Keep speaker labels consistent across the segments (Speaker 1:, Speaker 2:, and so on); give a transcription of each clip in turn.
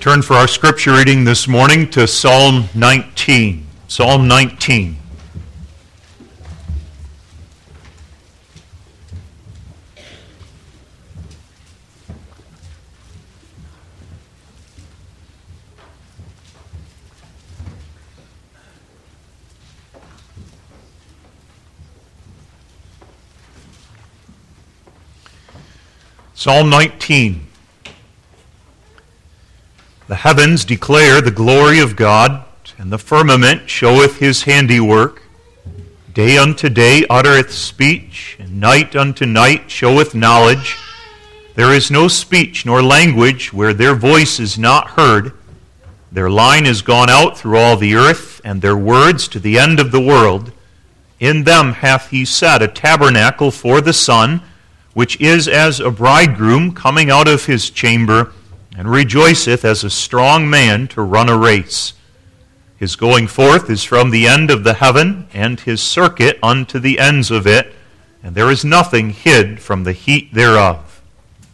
Speaker 1: Turn for our scripture reading this morning to Psalm 19. Psalm 19. Psalm 19. The heavens declare the glory of God, and the firmament showeth his handiwork. Day unto day uttereth speech, and night unto night showeth knowledge. There is no speech nor language where their voice is not heard. Their line is gone out through all the earth, and their words to the end of the world. In them hath he set a tabernacle for the sun, which is as a bridegroom coming out of his chamber, and rejoiceth as a strong man to run a race. His going forth is from the end of the heaven, and his circuit unto the ends of it, and there is nothing hid from the heat thereof.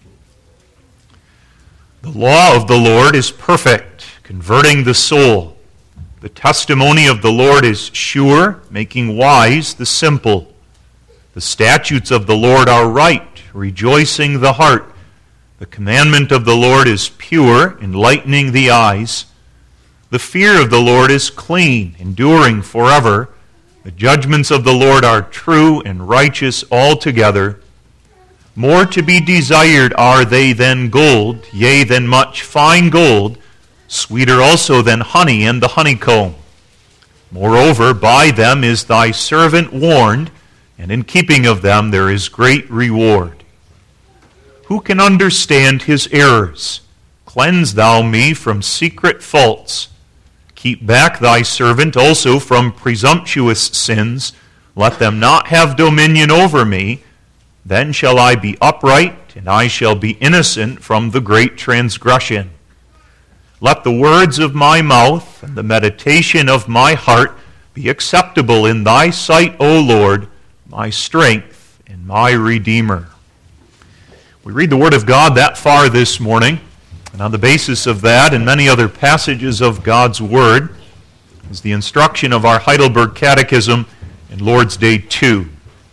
Speaker 1: The law of the Lord is perfect, converting the soul. The testimony of the Lord is sure, making wise the simple. The statutes of the Lord are right, rejoicing the heart. The commandment of the Lord is pure, enlightening the eyes. The fear of the Lord is clean, enduring forever. The judgments of the Lord are true and righteous altogether. More to be desired are they than gold, yea, than much fine gold, sweeter also than honey and the honeycomb. Moreover, by them is thy servant warned, and in keeping of them there is great reward. Who can understand his errors? Cleanse thou me from secret faults. Keep back thy servant also from presumptuous sins. Let them not have dominion over me. Then shall I be upright, and I shall be innocent from the great transgression. Let the words of my mouth and the meditation of my heart be acceptable in thy sight, O Lord, my strength and my Redeemer. We read the Word of God that far this morning, and on the basis of that and many other passages of God's Word is the instruction of our Heidelberg Catechism in Lord's Day 2.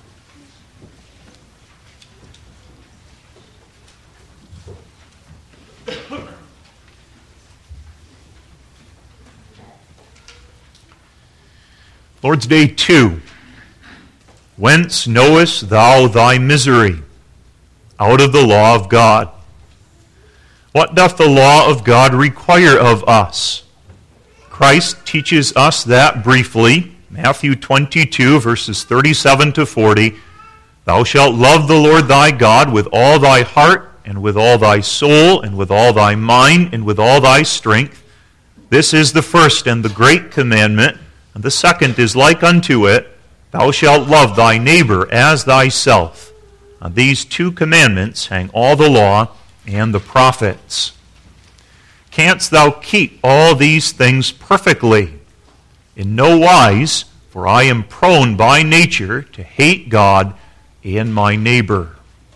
Speaker 1: Lord's Day 2. Whence knowest thou thy misery? Out of the law of God. What doth the law of God require of us? Christ teaches us that briefly. Matthew 22, verses 37 to 40. Thou shalt love the Lord thy God with all thy heart, and with all thy soul, and with all thy mind, and with all thy strength. This is the first and the great commandment, and the second is like unto it. Thou shalt love thy neighbor as thyself. On these two commandments hang all the law and the prophets. Canst thou keep all these things perfectly? In no wise, for I am prone by nature to hate God and my neighbor.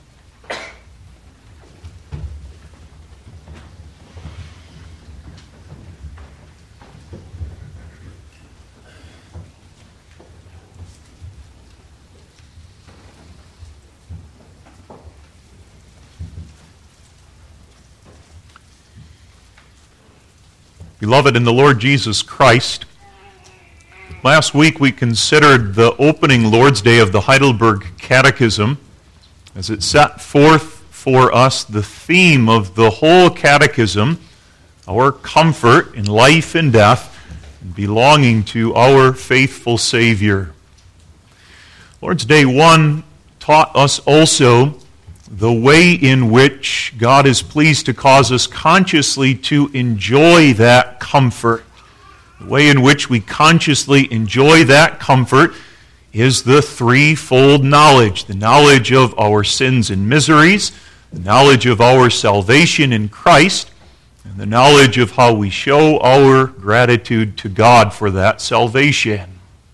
Speaker 1: Beloved in the Lord Jesus Christ, last week we considered the opening Lord's Day of the Heidelberg Catechism as it set forth for us the theme of the whole catechism, our comfort in life and death, and belonging to our faithful Savior. Lord's Day 1 taught us also the way in which God is pleased to cause us consciously to enjoy that comfort. The way in which we consciously enjoy that comfort is the threefold knowledge. The knowledge of our sins and miseries, the knowledge of our salvation in Christ, and the knowledge of how we show our gratitude to God for that salvation.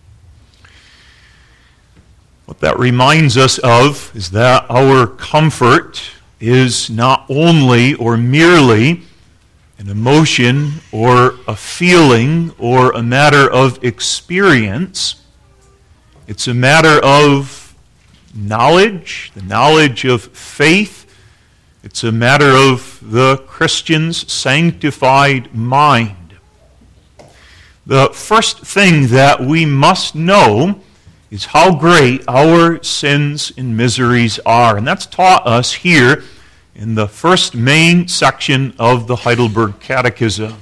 Speaker 1: What that reminds us of is that our comfort is not only or merely an emotion or a feeling or a matter of experience. It's a matter of knowledge, the knowledge of faith. It's a matter of the Christian's sanctified mind. The first thing that we must know is how great our sins and miseries are. And that's taught us here in the first main section of the Heidelberg Catechism.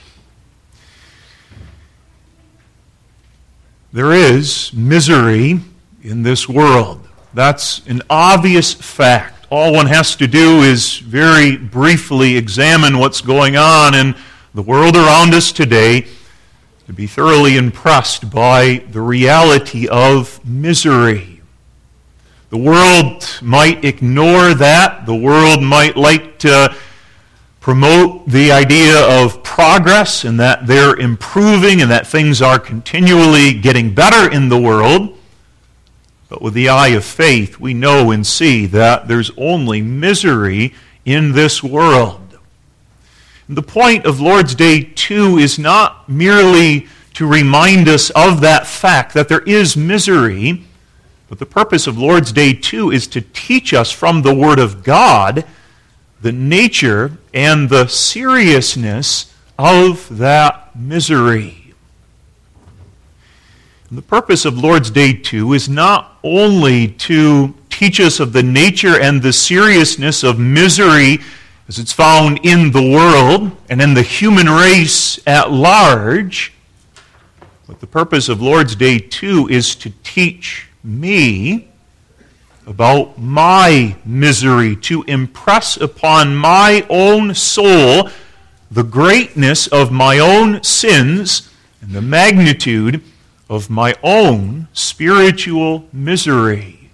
Speaker 1: There is misery in this world. That's an obvious fact. All one has to do is very briefly examine what's going on in the world around us today to be thoroughly impressed by the reality of misery. The world might ignore that. The world might like to promote the idea of progress and that they're improving and that things are continually getting better in the world. But with the eye of faith, we know and see that there's only misery in this world. The point of Lord's Day 2 is not merely to remind us of that fact that there is misery, but the purpose of Lord's Day 2 is to teach us from the Word of God the nature and the seriousness of that misery. And the purpose of Lord's Day 2 is not only to teach us of the nature and the seriousness of misery as it's found in the world and in the human race at large, but the purpose of Lord's Day 2 is to teach me about my misery, to impress upon my own soul the greatness of my own sins and the magnitude of my own spiritual misery.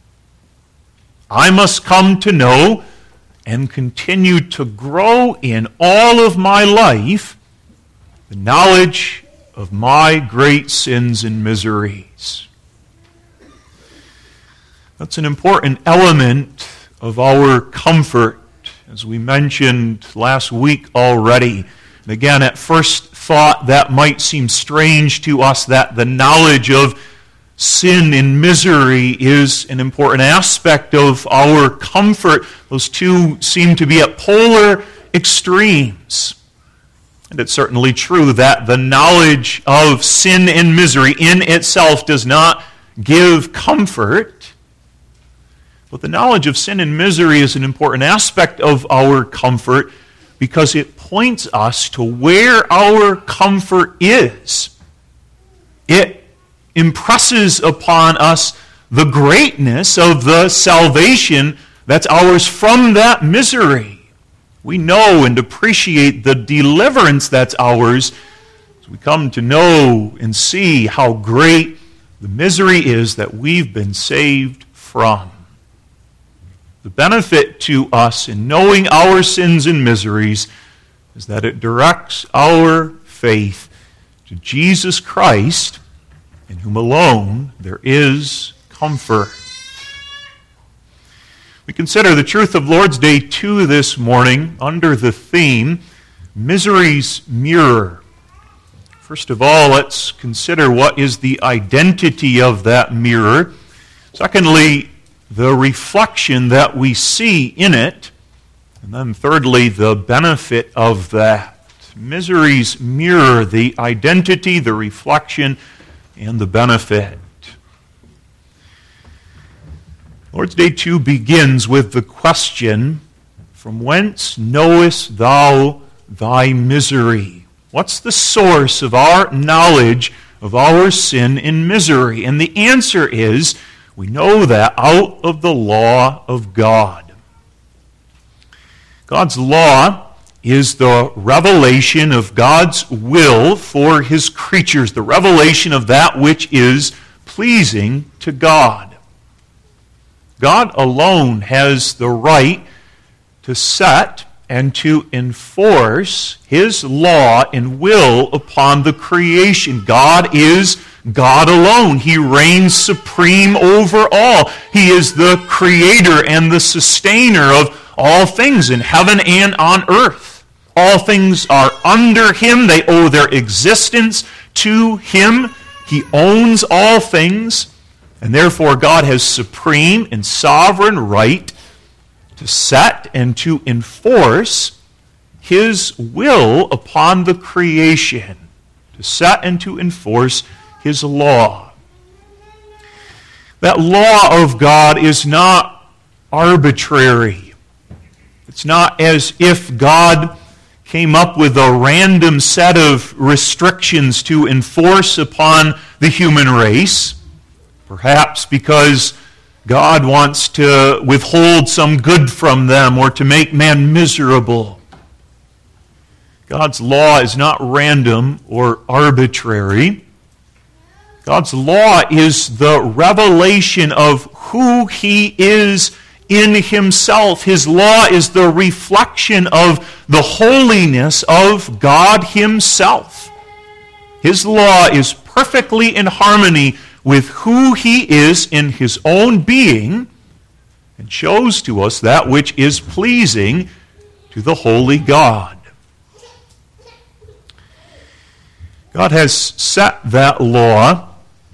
Speaker 1: I must come to know and continue to grow in all of my life the knowledge of my great sins and miseries. That's an important element of our comfort, as we mentioned last week already. And again, at first thought, that might seem strange to us, that the knowledge of sin and misery is an important aspect of our comfort. Those two seem to be at polar extremes. And it's certainly true that the knowledge of sin and misery in itself does not give comfort. But the knowledge of sin and misery is an important aspect of our comfort because it points us to where our comfort is. It impresses upon us the greatness of the salvation that's ours from that misery. We know and appreciate the deliverance that's ours as we come to know and see how great the misery is that we've been saved from. The benefit to us in knowing our sins and miseries is that it directs our faith to Jesus Christ, in whom alone there is comfort. We consider the truth of Lord's Day 2 this morning under the theme, Misery's Mirror. First of all, let's consider what is the identity of that mirror. Secondly, the reflection that we see in it. And then thirdly, the benefit of that. Misery's mirror, the identity, the reflection, and the benefit. Lord's Day 2 begins with the question, from whence knowest thou thy misery? What's the source of our knowledge of our sin and misery? And the answer is, we know that out of the law of God. God's law is the revelation of God's will for His creatures, the revelation of that which is pleasing to God. God alone has the right to set and to enforce His law and will upon the creation. God is God alone. He reigns supreme over all. He is the creator and the sustainer of all things in heaven and on earth. All things are under him. They owe their existence to him. He owns all things, and therefore God has supreme and sovereign right to set and to enforce his will upon the creation, to set and to enforce his law. That law of God is not arbitrary. It's not as if God came up with a random set of restrictions to enforce upon the human race, perhaps because God wants to withhold some good from them or to make man miserable. God's law is not random or arbitrary. God's law is the revelation of who he is in himself. His law is the reflection of the holiness of God himself. His law is perfectly in harmony with who he is in his own being and shows to us that which is pleasing to the holy God. God has set that law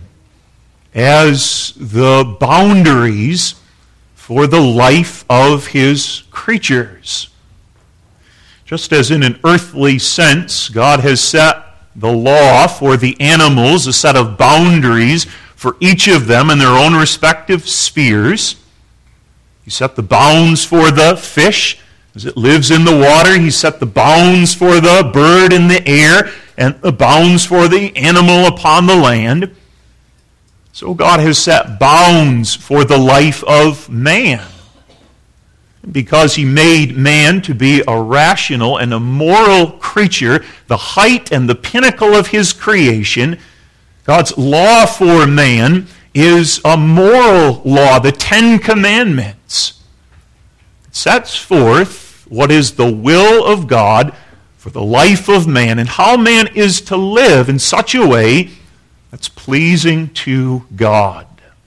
Speaker 1: as the boundaries for the life of his creatures. Just as in an earthly sense, God has set the law for the animals, a set of boundaries for each of them in their own respective spheres. He set the bounds for the fish as it lives in the water. He set the bounds for the bird in the air and the bounds for the animal upon the land. So God has set bounds for the life of man. Because he made man to be a rational and a moral creature, the height and the pinnacle of his creation, God's law for man is a moral law, the Ten Commandments. It sets forth what is the will of God for the life of man and how man is to live in such a way that's pleasing to God.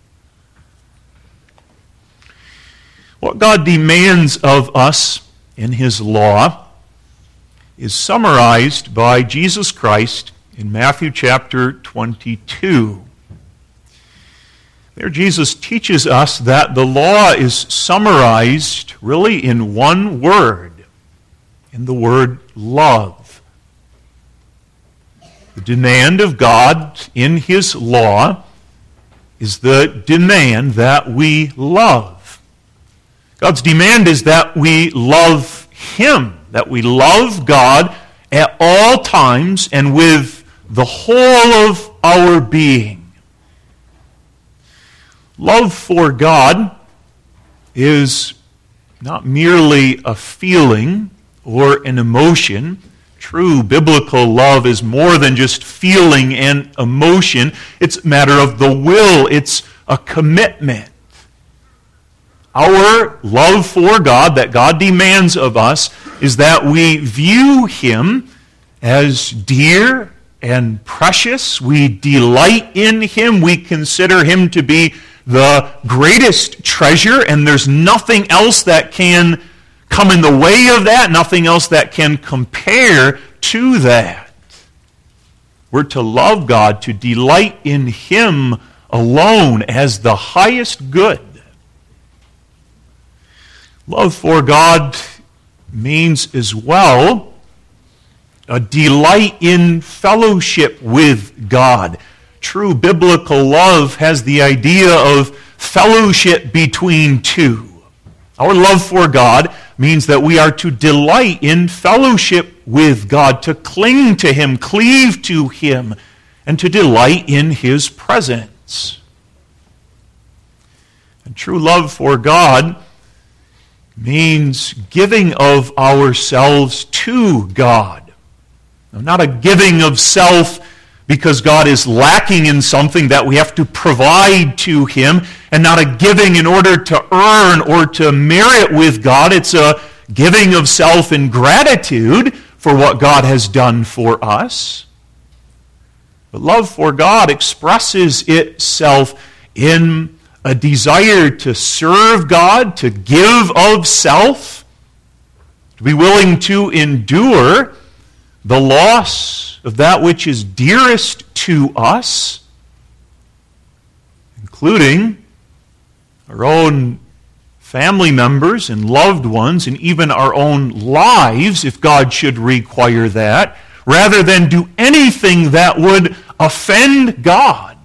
Speaker 1: What God demands of us in his law is summarized by Jesus Christ in Matthew chapter 22. There Jesus teaches us that the law is summarized really in one word, in the word love. The demand of God in his law is the demand that we love. God's demand is that we love him, that we love God at all times and with the whole of our being. Love for God is not merely a feeling or an emotion. True biblical love is more than just feeling and emotion. It's a matter of the will. It's a commitment. Our love for God that God demands of us is that we view him as dear and precious. We delight in him. We consider him to be the greatest treasure, and there's nothing else that can come in the way of that, nothing else that can compare to that. We're to love God, to delight in him alone as the highest good. Love for God means as well a delight in fellowship with God. True biblical love has the idea of fellowship between two. Our love for God means that we are to delight in fellowship with God, to cling to him, cleave to him, and to delight in his presence. And true love for God means giving of ourselves to God. Now, not a giving of self because God is lacking in something that we have to provide to him, and not a giving in order to earn or to merit with God. It's a giving of self in gratitude for what God has done for us. But love for God expresses itself in a desire to serve God, to give of self, to be willing to endure the loss of that which is dearest to us, including our own family members and loved ones, and even our own lives, if God should require that, rather than do anything that would offend God.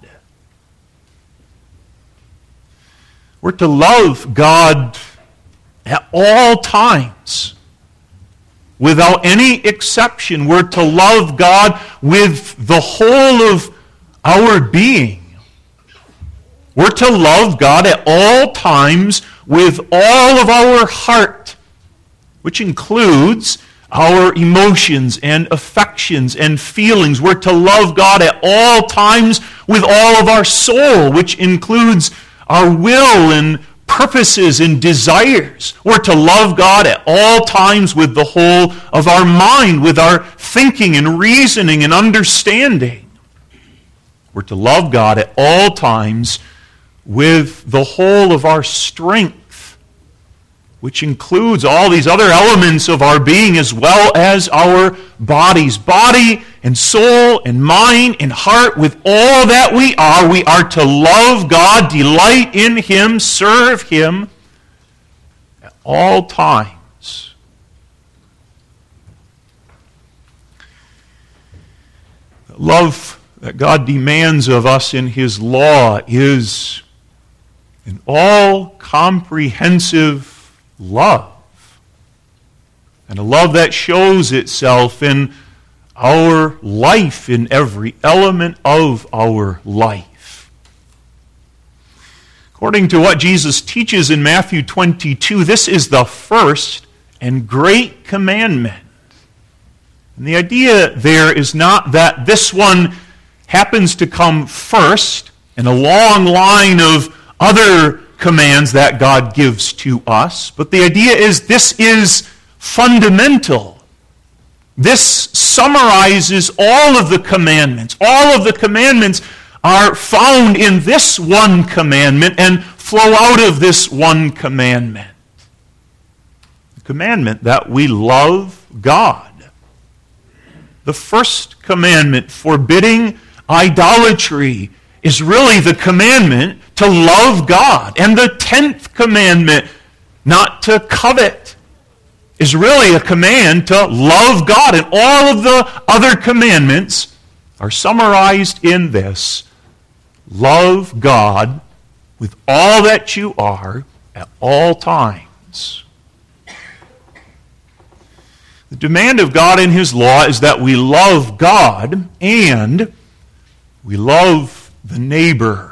Speaker 1: We're to love God at all times, without any exception. We're to love God with the whole of our being. We're to love God at all times with all of our heart, which includes our emotions and affections and feelings. We're to love God at all times with all of our soul, which includes our will and purposes and desires. We're to love God at all times with the whole of our mind, with our thinking and reasoning and understanding. We're to love God at all times with the whole of our strength, which includes all these other elements of our being as well as our bodies. Body and soul and mind and heart, with all that we are to love God, delight in Him, serve Him at all times. The love that God demands of us in His law is an all-comprehensive love, and a love that shows itself in our life, in every element of our life. According to what Jesus teaches in Matthew 22, this is the first and great commandment. And the idea there is not that this one happens to come first in a long line of other commands that God gives to us, but the idea is this is fundamental. This summarizes all of the commandments. All of the commandments are found in this one commandment and flow out of this one commandment. The commandment that we love God. The first commandment forbidding idolatry is really the commandment to love God. And the 10th commandment, not to covet, is really a command to love God. And all of the other commandments are summarized in this: love God with all that you are at all times. The demand of God in His law is that we love God and we love the neighbor.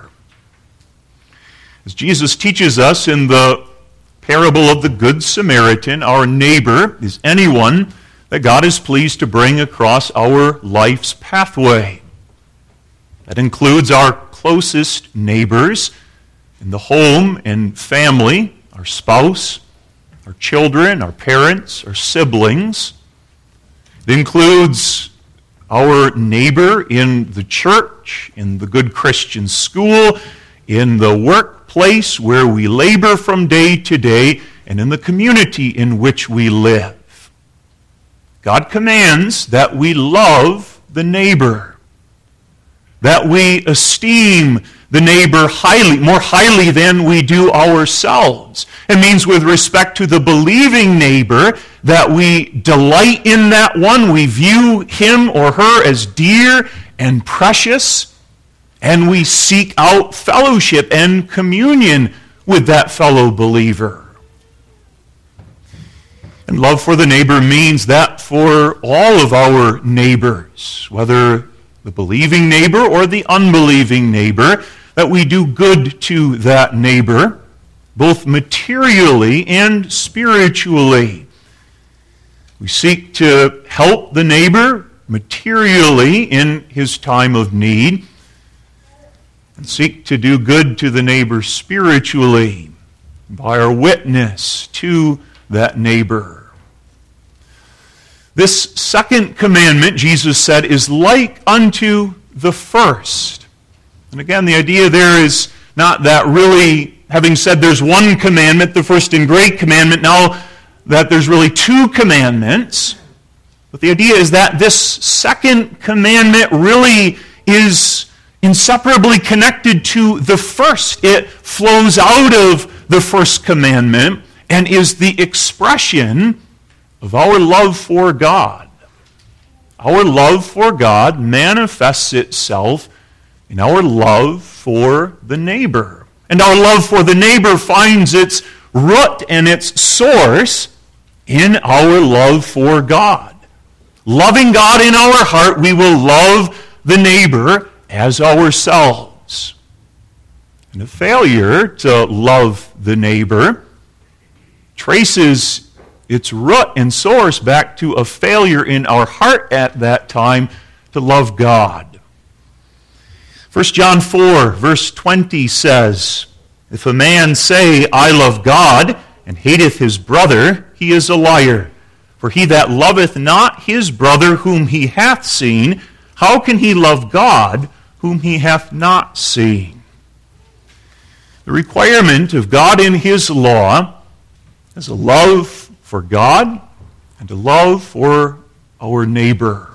Speaker 1: As Jesus teaches us in the parable of the Good Samaritan, our neighbor is anyone that God is pleased to bring across our life's pathway. That includes our closest neighbors in the home and family, our spouse, our children, our parents, our siblings. It includes our neighbor in the church, in the good Christian school, in the workplace where we labor from day to day, and in the community in which we live. God commands that we love the neighbor, that we esteem the neighbor highly, more highly than we do ourselves. It means with respect to the believing neighbor that we delight in that one, we view him or her as dear and precious, and we seek out fellowship and communion with that fellow believer. And love for the neighbor means that for all of our neighbors, whether the believing neighbor or the unbelieving neighbor, that we do good to that neighbor, both materially and spiritually. We seek to help the neighbor materially in his time of need, and seek to do good to the neighbor spiritually by our witness to that neighbor. This second commandment, Jesus said, is like unto the first. And again, the idea there is not that really, having said there's one commandment, the first and great commandment, now that there's really two commandments, but the idea is that this second commandment really is inseparably connected to the first. It flows out of the first commandment and is the expression of our love for God. Our love for God manifests itself in our love for the neighbor. And our love for the neighbor finds its root and its source in our love for God. Loving God in our heart, we will love the neighbor as ourselves. And a failure to love the neighbor traces its root and source back to a failure in our heart at that time to love God. 1 John 4, verse 20 says, "If a man say, I love God, and hateth his brother, he is a liar. For he that loveth not his brother whom he hath seen, how can he love God whom he hath not seen?" The requirement of God in his law is a love for God and a love for our neighbor.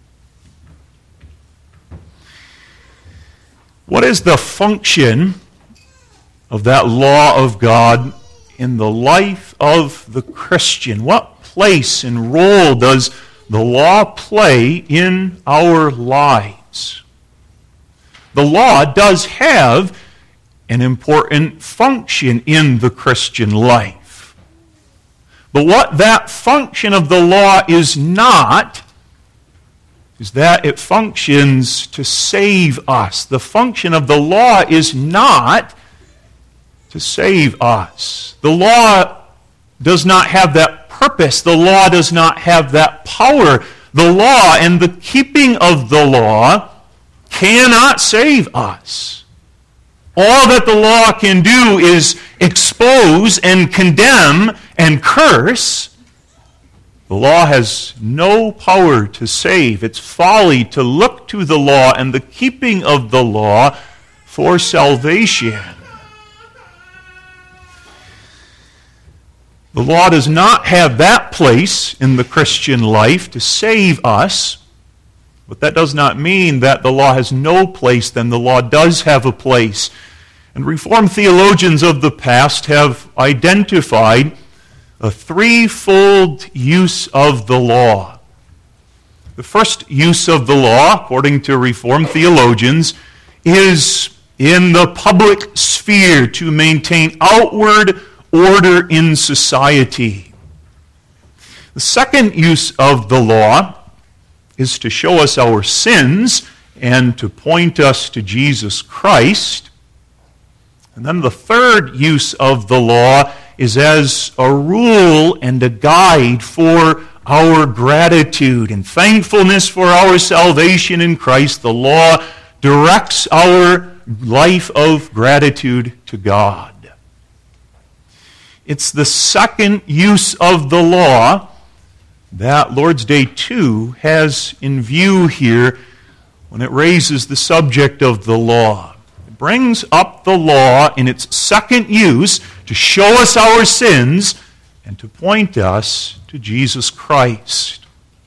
Speaker 1: What is the function of that law of God in the life of the Christian? What place and role does the law play in our lives? The law does have an important function in the Christian life. But what that function of the law is not, is that it functions to save us. The function of the law is not to save us. The law does not have that purpose. The law does not have that power. The law and the keeping of the law cannot save us. All that the law can do is expose and condemn and curse. The law has no power to save. It's folly to look to the law and the keeping of the law for salvation. The law does not have that place in the Christian life to save us, but that does not mean that the law has no place. Then the law does have a place. And Reformed theologians of the past have identified a threefold use of the law. The first use of the law, according to Reformed theologians, is in the public sphere to maintain outward order in society. The second use of the law is to show us our sins and to point us to Jesus Christ. And then the third use of the law is as a rule and a guide for our gratitude and thankfulness for our salvation in Christ. The law directs our life of gratitude to God. It's the second use of the law that Lord's Day 2 has in view here when it raises the subject of the law. It brings up the law in its second use to show us our sins and to point us to Jesus Christ.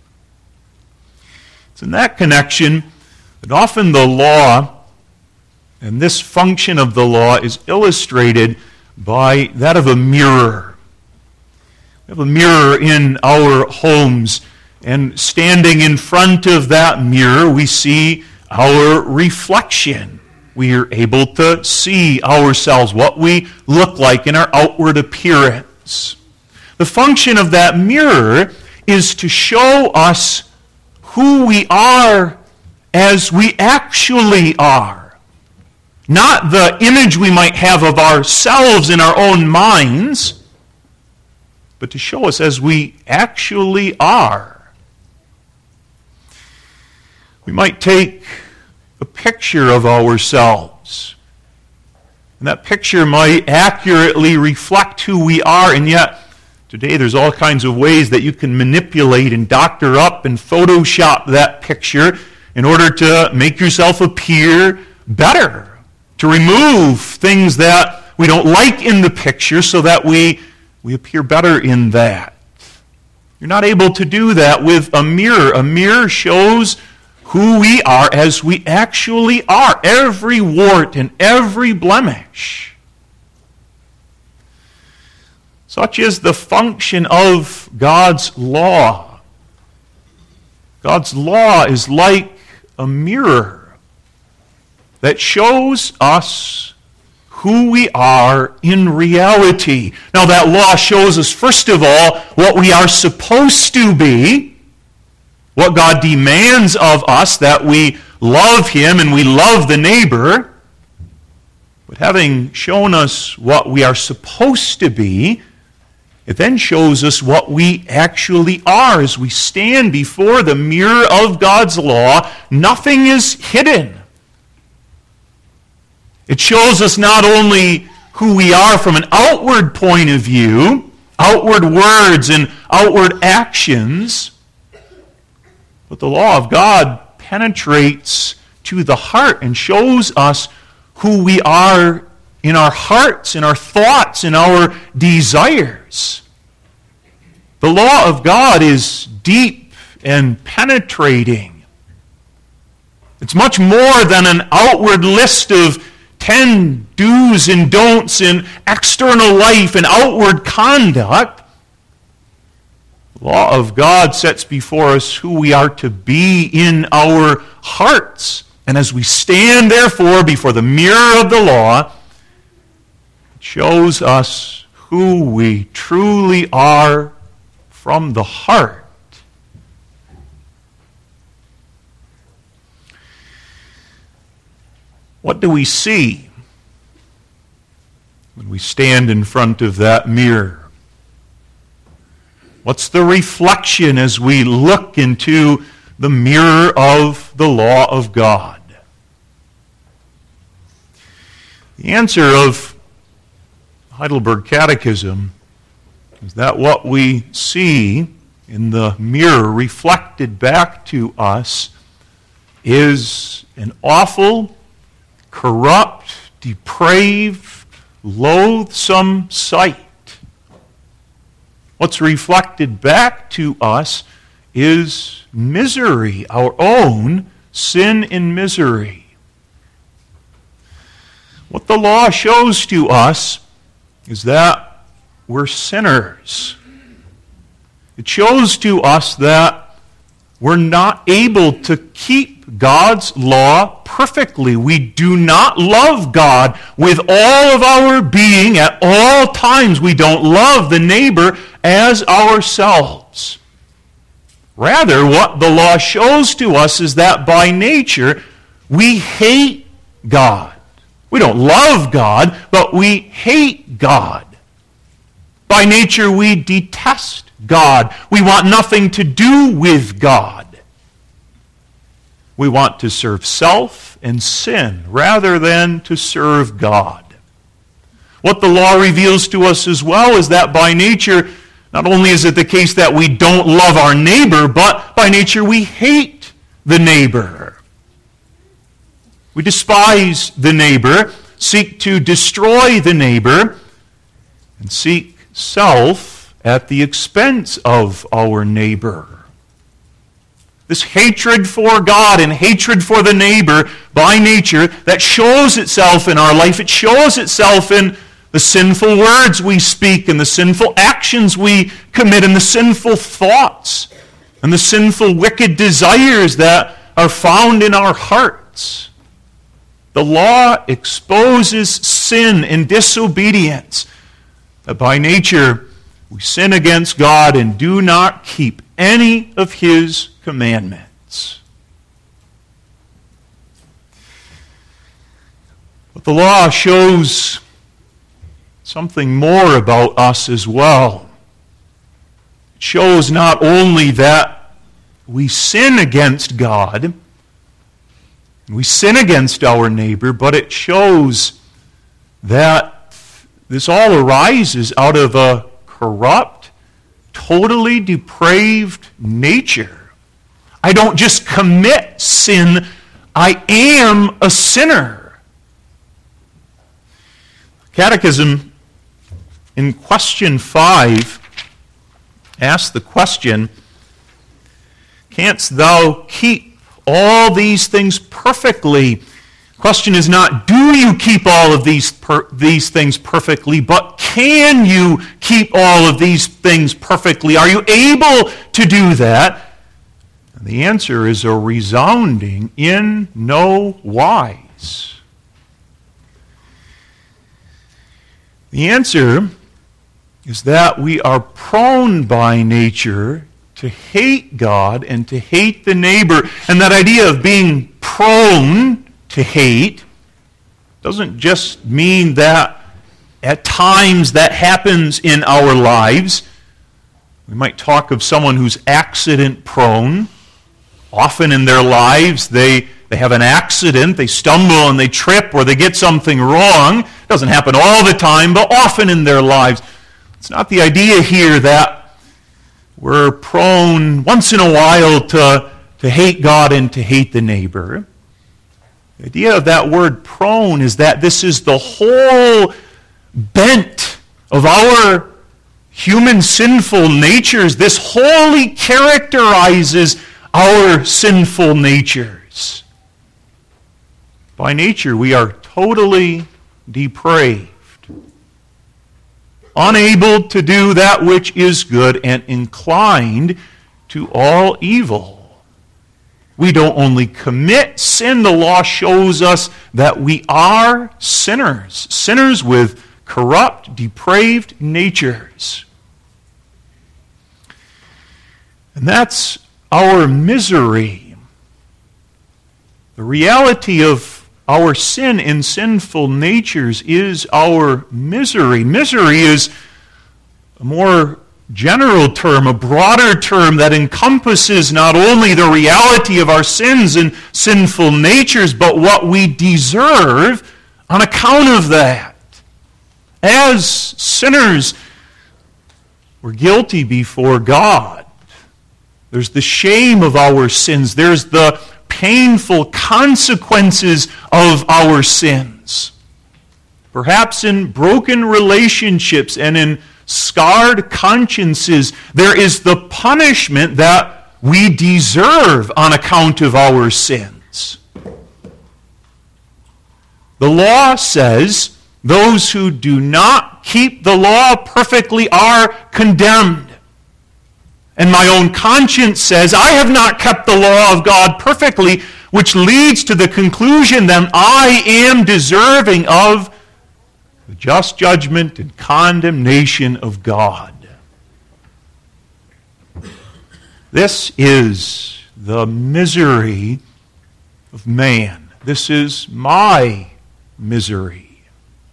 Speaker 1: It's in that connection that often the law and this function of the law is illustrated by that of a mirror. We have a mirror in our homes, and standing in front of that mirror, we see our reflection. We are able to see ourselves, what we look like in our outward appearance. The function of that mirror is to show us who we are as we actually are. Not the image we might have of ourselves in our own minds, but to show us as we actually are. We might take a picture of ourselves, and that picture might accurately reflect who we are, and yet today there's all kinds of ways that you can manipulate and doctor up and Photoshop that picture in order to make yourself appear better, to remove things that we don't like in the picture so that we appear better in that. You're not able to do that with a mirror. A mirror shows who we are as we actually are, every wart and every blemish. Such is the function of God's law. God's law is like a mirror that shows us who we are in reality. Now that law shows us, first of all, what we are supposed to be, what God demands of us, that we love Him and we love the neighbor. But having shown us what we are supposed to be, it then shows us what we actually are. As we stand before the mirror of God's law, nothing is hidden. It shows us not only who we are from an outward point of view, outward words and outward actions, but the law of God penetrates to the heart and shows us who we are in our hearts, in our thoughts, in our desires. The law of God is deep and penetrating. It's much more than an outward list of 10 do's and don'ts in external life and outward conduct. The law of God sets before us who we are to be in our hearts. And as we stand, therefore, before the mirror of the law, it shows us who we truly are from the heart. What do we see when we stand in front of that mirror? What's the reflection as we look into the mirror of the law of God? The answer of Heidelberg Catechism is that what we see in the mirror reflected back to us is an awful, corrupt, depraved, loathsome sight. What's reflected back to us is misery, our own sin and misery. What the law shows to us is that we're sinners. It shows to us that we're not able to keep God's law perfectly. We do not love God with all of our being at all times. We don't love the neighbor as ourselves. Rather, what the law shows to us is that by nature, we hate God. We don't love God, but we hate God. By nature, we detest God. We want nothing to do with God. We want to serve self and sin rather than to serve God. What the law reveals to us as well is that by nature, not only is it the case that we don't love our neighbor, but by nature we hate the neighbor. We despise the neighbor, seek to destroy the neighbor, and seek self at the expense of our neighbor. This hatred for God and hatred for the neighbor by nature that shows itself in our life. It shows itself in the sinful words we speak and the sinful actions we commit and the sinful thoughts and the sinful wicked desires that are found in our hearts. The law exposes sin and disobedience. That by nature we sin against God and do not keep any of His commandments. But the law shows something more about us as well. It shows not only that we sin against God, and we sin against our neighbor, but it shows that this all arises out of a corrupt, totally depraved nature. I don't just commit sin, I am a sinner. Catechism in question 5 asks the question, canst thou keep all these things perfectly? The question is not, do you keep all of these things perfectly, but can you keep all of these things perfectly? Are you able to do that? And the answer is a resounding in no wise. The answer is that we are prone by nature to hate God and to hate the neighbor. And that idea of being prone to hate doesn't just mean that at times that happens in our lives. We might talk of someone who's accident prone. Often in their lives they have an accident, they stumble and they trip or they get something wrong. It doesn't happen all the time, but often in their lives. It's not the idea here that we're prone once in a while to hate God and to hate the neighbor. The idea of that word prone is that this is the whole bent of our human sinful natures. This wholly characterizes our sinful natures. By nature, we are totally depraved, unable to do that which is good, and inclined to all evil. We don't only commit sin, the law shows us that we are sinners, sinners with corrupt, depraved natures. And that's our misery. The reality of our sin and sinful natures is our misery. Misery is a more general term, a broader term that encompasses not only the reality of our sins and sinful natures, but what we deserve on account of that. As sinners, we're guilty before God. There's the shame of our sins. There's the painful consequences of our sins. Perhaps in broken relationships and in scarred consciences, there is the punishment that we deserve on account of our sins. The law says those who do not keep the law perfectly are condemned. And my own conscience says, I have not kept the law of God perfectly, which leads to the conclusion that I am deserving of the just judgment and condemnation of God. This is the misery of man. This is my misery.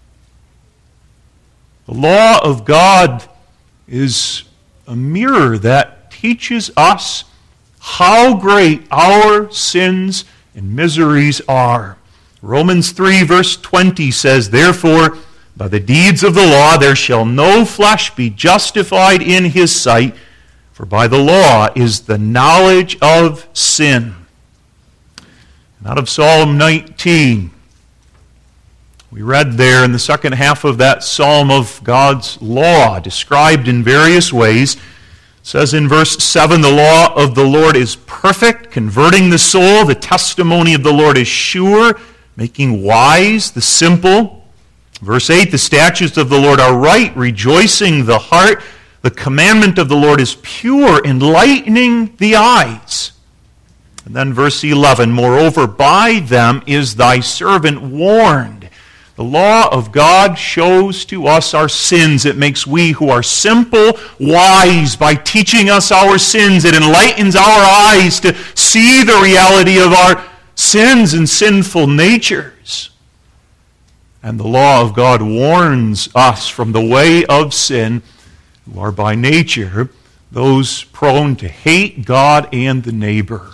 Speaker 1: The law of God is a mirror that teaches us how great our sins and miseries are. Romans 3 verse 20 says, therefore, by the deeds of the law there shall no flesh be justified in his sight, for by the law is the knowledge of sin. And out of Psalm 19, we read there in the second half of that psalm of God's law, described in various ways. It says in verse 7, the law of the Lord is perfect, converting the soul. The testimony of the Lord is sure, making wise the simple. Verse 8, the statutes of the Lord are right, rejoicing the heart. The commandment of the Lord is pure, enlightening the eyes. And then verse 11, moreover, by them is thy servant warned. The law of God shows to us our sins. It makes we who are simple wise by teaching us our sins. It enlightens our eyes to see the reality of our sins and sinful natures. And the law of God warns us from the way of sin, who are by nature those prone to hate God and the neighbor.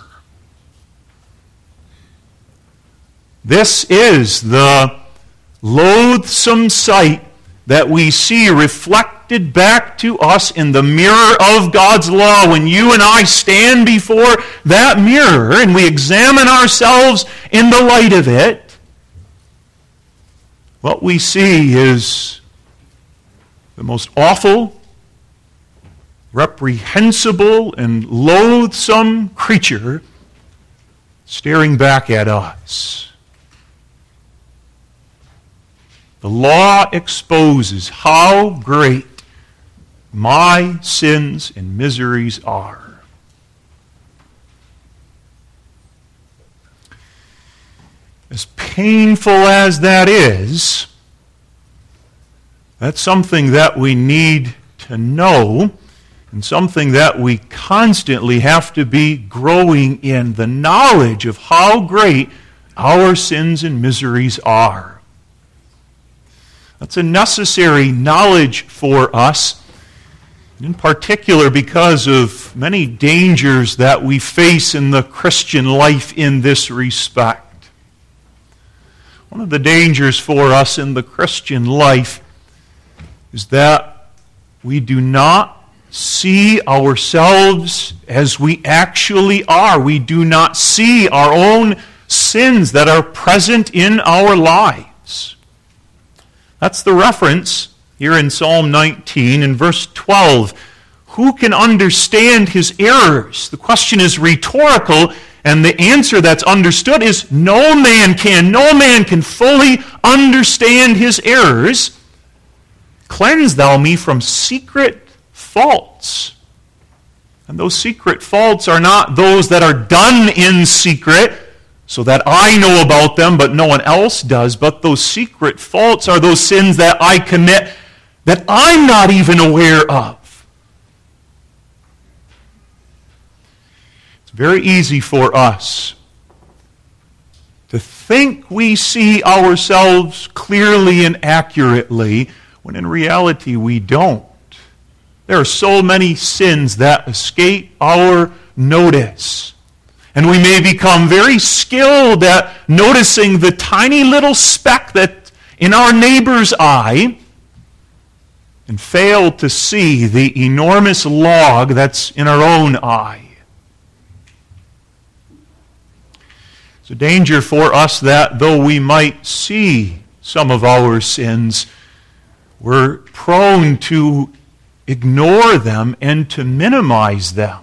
Speaker 1: This is the loathsome sight that we see reflected back to us in the mirror of God's law. When you and I stand before that mirror and we examine ourselves in the light of it, what we see is the most awful, reprehensible and loathsome creature staring back at us. The law exposes how great my sins and miseries are. As painful as that is, that's something that we need to know and something that we constantly have to be growing in, the knowledge of how great our sins and miseries are. That's a necessary knowledge for us, in particular because of many dangers that we face in the Christian life in this respect. One of the dangers for us in the Christian life is that we do not see ourselves as we actually are. We do not see our own sins that are present in our lives. That's the reference here in Psalm 19 in verse 12. Who can understand his errors? The question is rhetorical, and the answer that's understood is no man can. No man can fully understand his errors. Cleanse thou me from secret faults. And those secret faults are not those that are done in secret, so that I know about them but no one else does. But those secret faults are those sins that I commit that I'm not even aware of. It's very easy for us to think we see ourselves clearly and accurately when in reality we don't. There are so many sins that escape our notice. And we may become very skilled at noticing the tiny little speck that in our neighbor's eye and fail to see the enormous log that's in our own eye. It's a danger for us that though we might see some of our sins, we're prone to ignore them and to minimize them.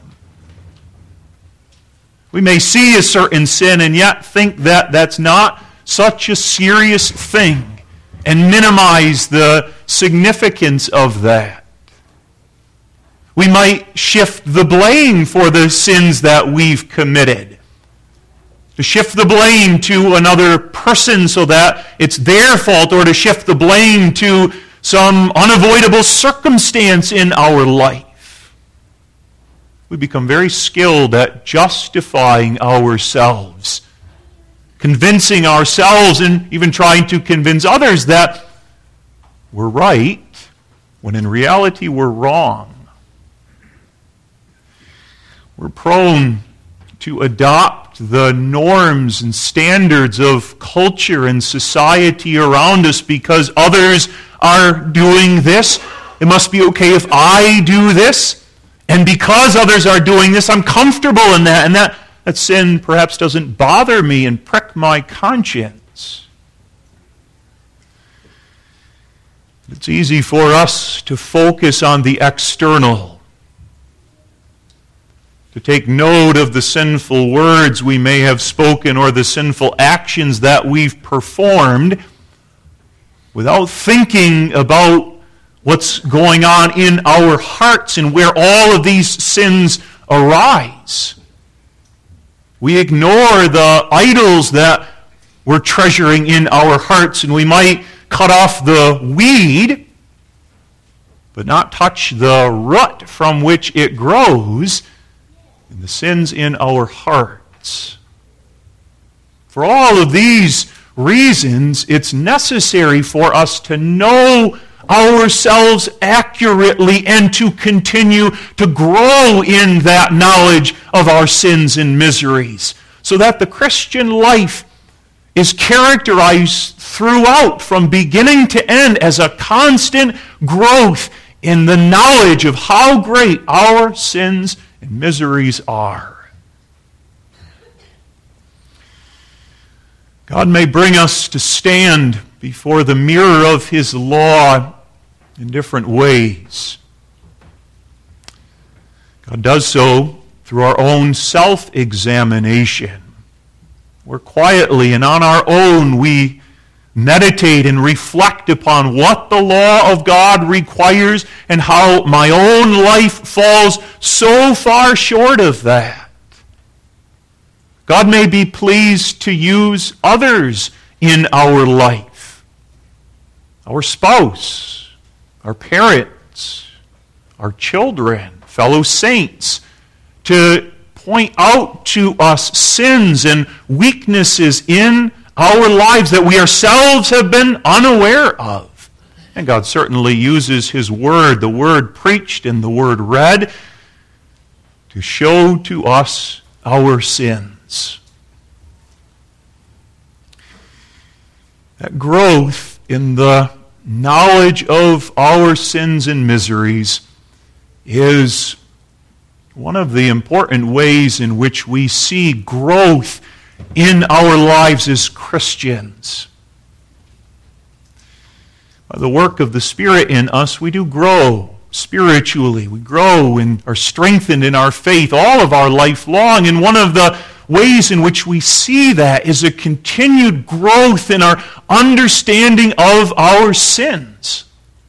Speaker 1: We may see a certain sin and yet think that that's not such a serious thing and minimize the significance of that. We might shift the blame for the sins that we've committed. To shift the blame to another person so that it's their fault, or to shift the blame to some unavoidable circumstance in our life. We become very skilled at justifying ourselves, convincing ourselves, and even trying to convince others that we're right, when in reality we're wrong. We're prone to adopt the norms and standards of culture and society around us because others are doing this. It must be okay if I do this. And because others are doing this, I'm comfortable in that. And that sin perhaps doesn't bother me and prick my conscience. It's easy for us to focus on the external, to take note of the sinful words we may have spoken or the sinful actions that we've performed without thinking about what's going on in our hearts and where all of these sins arise. We ignore the idols that we're treasuring in our hearts, and we might cut off the weed, but not touch the root from which it grows, and the sins in our hearts. For all of these reasons, it's necessary for us to know ourselves accurately and to continue to grow in that knowledge of our sins and miseries, so that the Christian life is characterized throughout, from beginning to end, as a constant growth in the knowledge of how great our sins and miseries are. God may bring us to stand before the mirror of His law in different ways. God does so through our own self-examination, where quietly and on our own we meditate and reflect upon what the law of God requires and how my own life falls so far short of that. God may be pleased to use others in our life, our spouse, our parents, our children, fellow saints, to point out to us sins and weaknesses in our lives that we ourselves have been unaware of. And God certainly uses His Word, the Word preached and the Word read, to show to us our sins. That growth in the knowledge of our sins and miseries is one of the important ways in which we see growth in our lives as Christians. By the work of the Spirit in us, we do grow spiritually. We grow and are strengthened in our faith all of our life long. And one of the ways in which we see that is a continued growth in our understanding of our sins.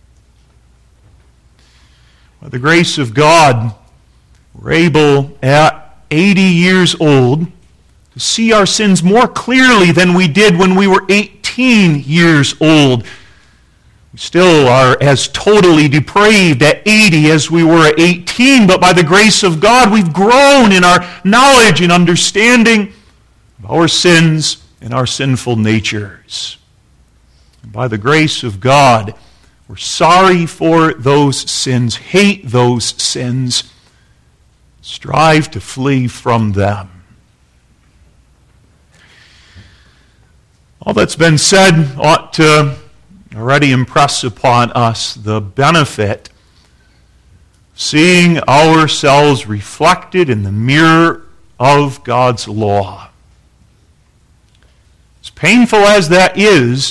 Speaker 1: By the grace of God, we're able at 80 years old to see our sins more clearly than we did when we were 18 years old. We still are as totally depraved at 80 as we were at 18, but by the grace of God, we've grown in our knowledge and understanding of our sins and our sinful natures. And by the grace of God, we're sorry for those sins, hate those sins, strive to flee from them. All that's been said ought to already impress upon us the benefit of seeing ourselves reflected in the mirror of God's law. As painful as that is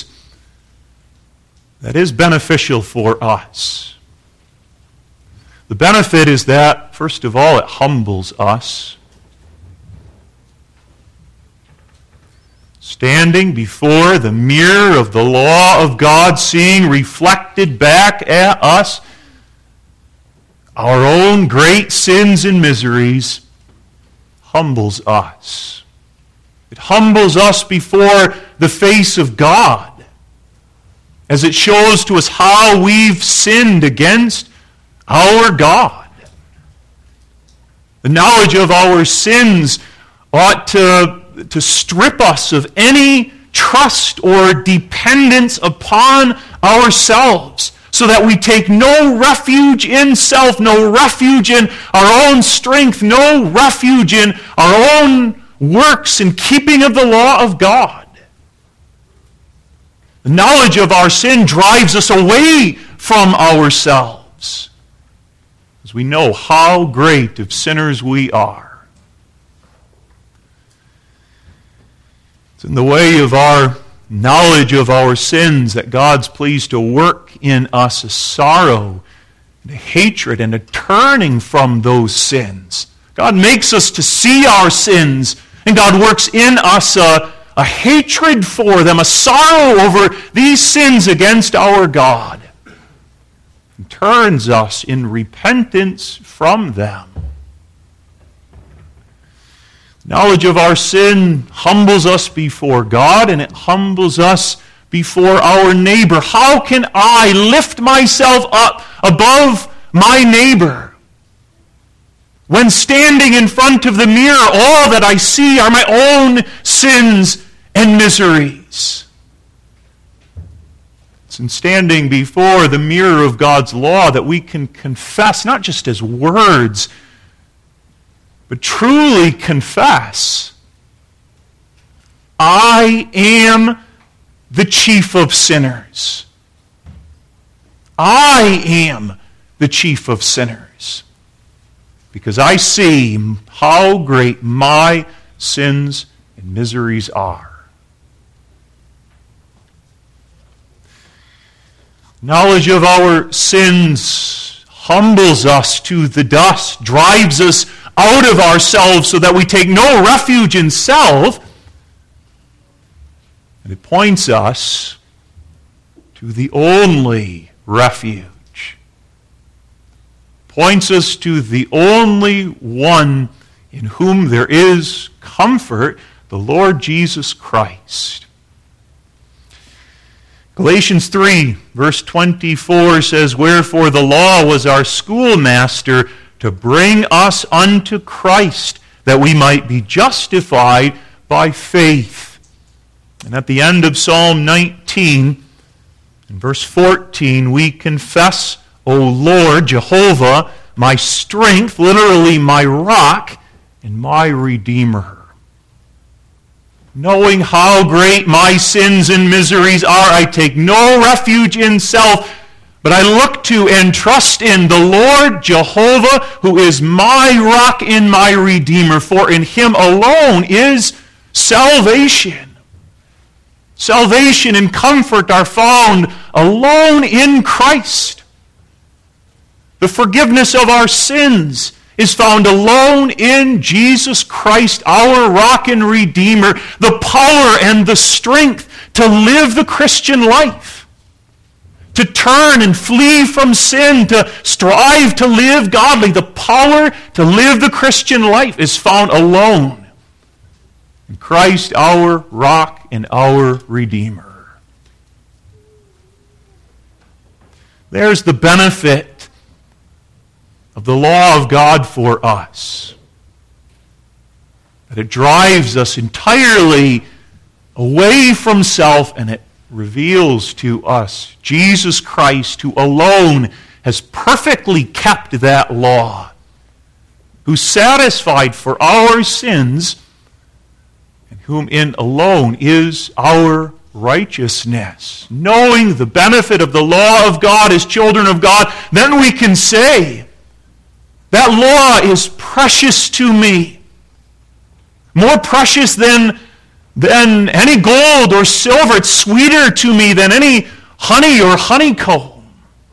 Speaker 1: beneficial for us. The benefit is that, first of all, it humbles us. Standing before the mirror of the law of God, seeing reflected back at us our own great sins and miseries, humbles us. It humbles us before the face of God, as it shows to us how we've sinned against our God. The knowledge of our sins ought to strip us of any trust or dependence upon ourselves, so that we take no refuge in self, no refuge in our own strength, no refuge in our own works in keeping of the law of God. The knowledge of our sin drives us away from ourselves, as we know how great of sinners we are. It's in the way of our knowledge of our sins that God's pleased to work in us a sorrow and a hatred and a turning from those sins. God makes us to see our sins, and God works in us a hatred for them, a sorrow over these sins against our God, and turns us in repentance from them. Knowledge of our sin humbles us before God, and it humbles us before our neighbor. How can I lift myself up above my neighbor when standing in front of the mirror all that I see are my own sins and miseries? It's in standing before the mirror of God's law that we can confess, not just as words, but truly confess, I am the chief of sinners. I am the chief of sinners. Because I see how great my sins and miseries are. Knowledge of our sins humbles us to the dust, drives us out of ourselves so that we take no refuge in self. And it points us to the only refuge. Points us to the only one in whom there is comfort, the Lord Jesus Christ. Galatians 3, verse 24 says, "Wherefore the law was our schoolmaster to bring us unto Christ, that we might be justified by faith." And at the end of Psalm 19, in verse 14, we confess, "O Lord, Jehovah, my strength," literally my rock, "and my Redeemer." Knowing how great my sins and miseries are, I take no refuge in self, but I look to and trust in the Lord Jehovah, who is my rock and my Redeemer, for in him alone is salvation. Salvation and comfort are found alone in Christ. The forgiveness of our sins is found alone in Jesus Christ, our rock and Redeemer, the power and the strength to live the Christian life, to turn and flee from sin, to strive to live godly. The power to live the Christian life is found alone in Christ, our rock and our Redeemer. There's the benefit of the law of God for us. That it drives us entirely away from self, and it reveals to us Jesus Christ, who alone has perfectly kept that law, who satisfied for our sins, and whom in alone is our righteousness. Knowing the benefit of the law of God as children of God, then we can say, that law is precious to me, more precious than any gold or silver. It's sweeter to me than any honey or honeycomb.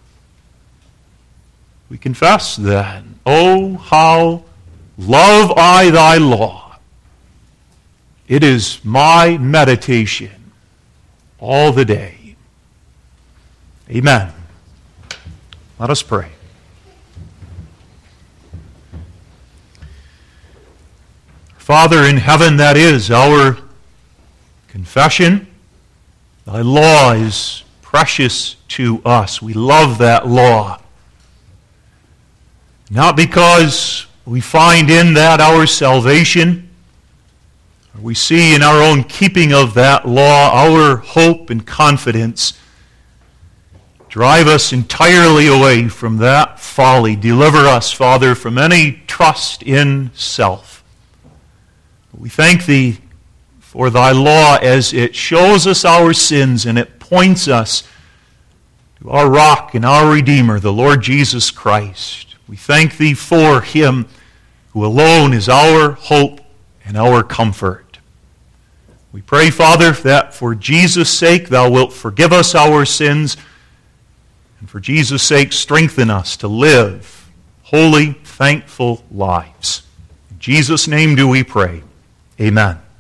Speaker 1: We confess then, "Oh, how love I thy law. It is my meditation all the day." Amen. Let us pray. Father in heaven, that is our confession. Thy law is precious to us. We love that law. Not because we find in that our salvation, or we see in our own keeping of that law our hope and confidence. Drive us entirely away from that folly. Deliver us, Father, from any trust in self. We thank Thee for Thy law as it shows us our sins and it points us to our rock and our Redeemer, the Lord Jesus Christ. We thank Thee for Him who alone is our hope and our comfort. We pray, Father, that for Jesus' sake Thou wilt forgive us our sins, and for Jesus' sake strengthen us to live holy, thankful lives. In Jesus' name do we pray. Amen.